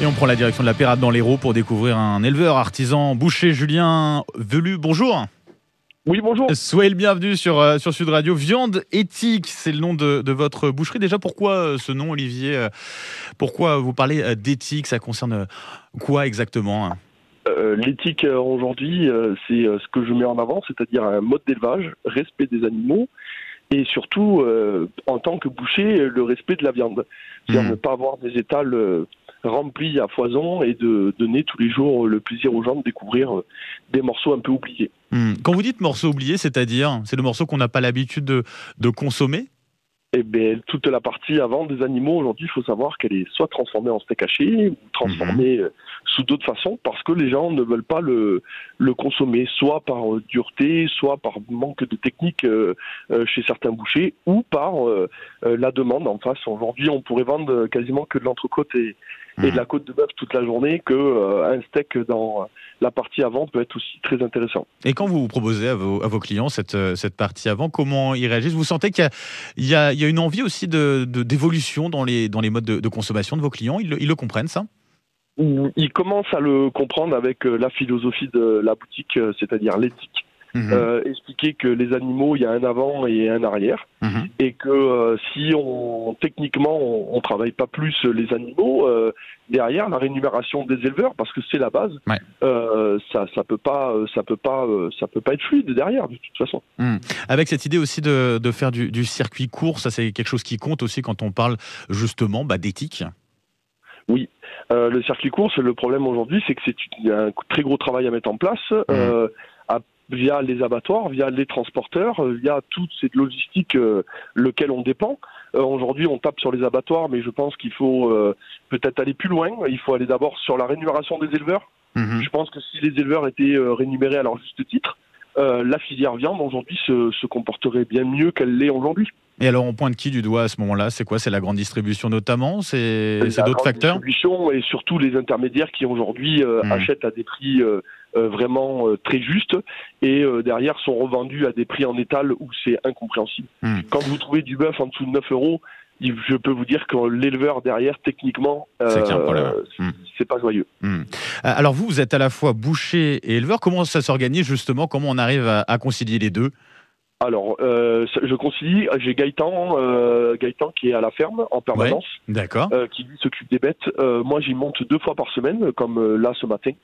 Et on prend la direction de la Pérade dans l'Hérault pour découvrir un éleveur artisan boucher, Julien Velu. Bonjour. Oui, bonjour. Soyez le bienvenu sur Sud Radio. Viande éthique, c'est le nom de votre boucherie. Déjà, pourquoi ce nom, Olivier? Pourquoi vous parlez d'éthique? Ça concerne quoi exactement? L'éthique aujourd'hui, c'est ce que je mets en avant, c'est-à-dire un mode d'élevage, respect des animaux et surtout, en tant que boucher, le respect de la viande. C'est-à-dire ne pas avoir des étals remplis à foison et de donner tous les jours le plaisir aux gens de découvrir des morceaux un peu oubliés. Quand vous dites morceau oublié, c'est-à-dire, c'est le morceau qu'on n'a pas l'habitude de consommer? Eh bien, toute la partie avant des animaux, aujourd'hui, il faut savoir qu'elle est soit transformée en steak haché ou transformée sous d'autres façons parce que les gens ne veulent pas le consommer, soit par dureté, soit par manque de technique chez certains bouchers ou par la demande en face. Aujourd'hui, on pourrait vendre quasiment que de l'entrecôte et de la côte de bœuf toute la journée, qu'un steak dans la partie avant peut être aussi très intéressant. Et quand vous proposez à vos clients cette partie avant, comment ils réagissent? Vous sentez qu'il y a une envie aussi d'évolution dans les modes de consommation de vos clients? Ils le comprennent, ça? Ils commencent à le comprendre avec la philosophie de la boutique, c'est-à-dire l'éthique. Expliquer que les animaux, il y a un avant et un arrière, et que si techniquement on travaille pas plus les animaux, derrière la rémunération des éleveurs, parce que c'est la base, ça peut pas être fluide derrière de toute façon. Avec cette idée aussi de faire du circuit court, ça c'est quelque chose qui compte aussi quand on parle justement d'éthique. Oui, le circuit court, le problème aujourd'hui, c'est que c'est un très gros travail à mettre en place. Via les abattoirs, via les transporteurs, via toute cette logistique lequel on dépend. Aujourd'hui, on tape sur les abattoirs, mais je pense qu'il faut peut-être aller plus loin. Il faut aller d'abord sur la rémunération des éleveurs. Je pense que si les éleveurs étaient rémunérés à leur juste titre, la filière viande aujourd'hui se comporterait bien mieux qu'elle l'est aujourd'hui. Et alors, on pointe qui du doigt à ce moment-là? C'est quoi? C'est la grande distribution notamment? C'est d'autres facteurs? La distribution et surtout les intermédiaires qui aujourd'hui achètent à des prix vraiment très justes et derrière sont revendus à des prix en étal où c'est incompréhensible. Quand vous trouvez du bœuf en dessous de 9 euros, je peux vous dire que l'éleveur derrière, techniquement, c'est pas joyeux. Alors vous êtes à la fois boucher et éleveur. Comment ça s'organise justement? Comment on arrive à concilier les deux? Alors, je concilie, j'ai Gaëtan qui est à la ferme en permanence, qui lui s'occupe des bêtes. Moi, j'y monte 2 fois par semaine, comme là ce matin.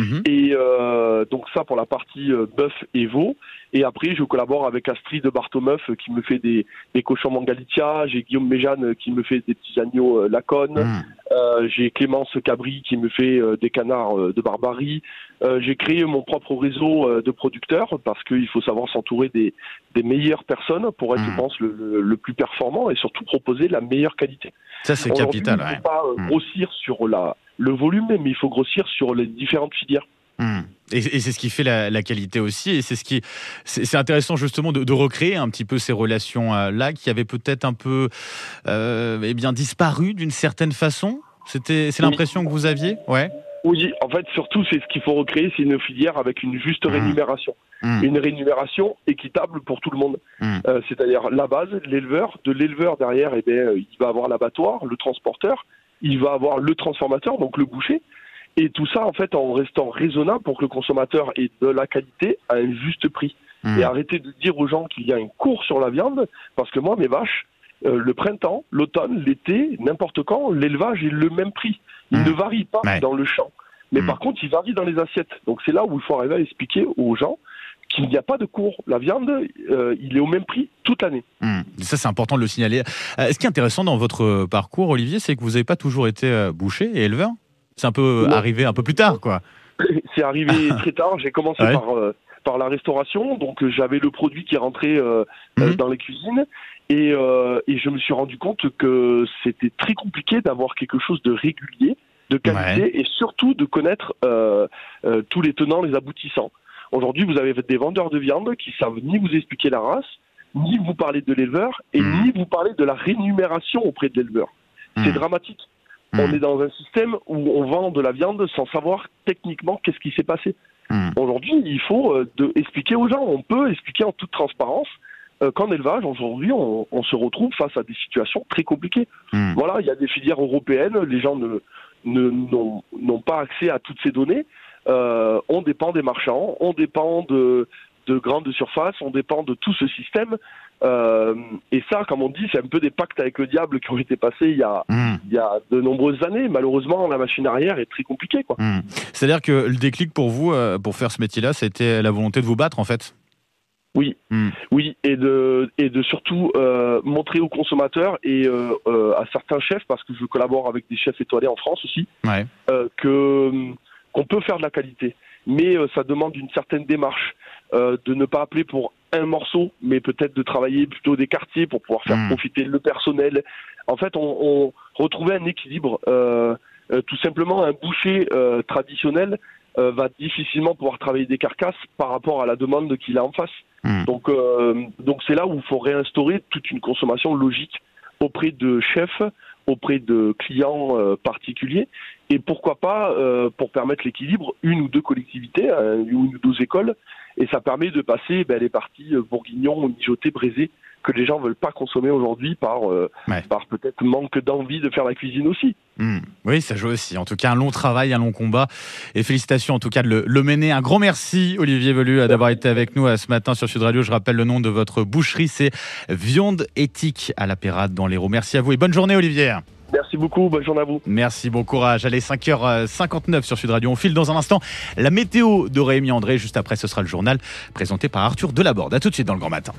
Et donc ça pour la partie bœuf et veau. Et après, je collabore avec Astrid de Bartomeuf qui me fait des cochons Mangalitia. J'ai Guillaume Méjeanne qui me fait des petits agneaux Laconne. J'ai Clémence Cabri qui me fait des canards de Barbarie. J'ai créé mon propre réseau de producteurs parce qu'il faut savoir s'entourer des meilleures personnes pour être, je pense, le plus performant et surtout proposer la meilleure qualité. Ça, c'est capital. Il ne faut pas grossir sur le volume, mais il faut grossir sur les différentes filières. Et c'est ce qui fait la qualité aussi, et c'est intéressant justement de recréer un petit peu ces relations-là qui avaient peut-être un peu disparu d'une certaine façon. C'est l'impression que vous aviez? Oui, en fait, surtout, c'est ce qu'il faut recréer, c'est une filière avec une juste rémunération. Une rémunération équitable pour tout le monde. C'est-à-dire la base, l'éleveur. De l'éleveur derrière, il va avoir l'abattoir, le transporteur, il va avoir le transformateur, donc le boucher. Et tout ça, en fait, en restant raisonnable pour que le consommateur ait de la qualité à un juste prix. Et arrêter de dire aux gens qu'il y a un cours sur la viande, parce que moi, mes vaches, le printemps, l'automne, l'été, n'importe quand, l'élevage est le même prix. Il ne varie pas dans le champ. Mais par contre, il varie dans les assiettes. Donc c'est là où il faut arriver à expliquer aux gens qu'il n'y a pas de cours. La viande, il est au même prix toute l'année. Ça, c'est important de le signaler. Ce qui est intéressant dans votre parcours, Olivier, c'est que vous n'avez pas toujours été boucher et éleveur. C'est un peu arrivé un peu plus tard, quoi. C'est arrivé très tard. J'ai commencé par la restauration. Donc j'avais le produit qui rentrait dans les cuisines. Et je me suis rendu compte que c'était très compliqué d'avoir quelque chose de régulier, de qualité, et surtout de connaître tous les tenants, les aboutissants. Aujourd'hui, vous avez des vendeurs de viande qui savent ni vous expliquer la race, ni vous parler de l'éleveur, et ni vous parler de la rémunération auprès de l'éleveur. C'est dramatique. On est dans un système où on vend de la viande sans savoir techniquement qu'est-ce qui s'est passé. Aujourd'hui, il faut expliquer aux gens. On peut expliquer en toute transparence qu'en élevage, aujourd'hui, on se retrouve face à des situations très compliquées. Voilà, il y a des filières européennes, les gens n'ont pas accès à toutes ces données. On dépend des marchands, on dépend de grandes surfaces, on dépend de tout ce système. Et ça, comme on dit, c'est un peu des pactes avec le diable qui ont été passés il y a de nombreuses années. Malheureusement, la machine arrière est très compliquée, quoi. C'est-à-dire que le déclic pour vous, pour faire ce métier-là, c'était la volonté de vous battre, en fait. Oui, oui, et de surtout montrer aux consommateurs et à certains chefs, parce que je collabore avec des chefs étoilés en France aussi, qu'on peut faire de la qualité, mais ça demande une certaine démarche, de ne pas appeler pour un morceau, mais peut-être de travailler plutôt des quartiers pour pouvoir faire profiter le personnel. En fait, on retrouvait un équilibre. Tout simplement, un boucher traditionnel va difficilement pouvoir travailler des carcasses par rapport à la demande qu'il a en face. Donc c'est là où il faut réinstaurer toute une consommation logique auprès de chefs, auprès de clients particuliers, et pourquoi pas, pour permettre l'équilibre, une ou deux collectivités, une ou deux écoles, et ça permet de passer les parties bourguignons, mijotés, braisés, que les gens ne veulent pas consommer aujourd'hui par peut-être manque d'envie de faire la cuisine aussi. Oui, ça joue aussi. En tout cas, un long travail, un long combat. Et félicitations en tout cas de le mener. Un grand merci, Olivier Velu, d'avoir été avec nous ce matin sur Sud Radio. Je rappelle le nom de votre boucherie, c'est Viande Éthique à la Pérade dans l'Hérault. Merci à vous et bonne journée, Olivier. Merci beaucoup, bonne journée à vous. Merci, bon courage. Allez, 5h59 sur Sud Radio. On file dans un instant la météo de Rémi André. Juste après, ce sera le journal présenté par Arthur Delaborde. A tout de suite dans le Grand Matin.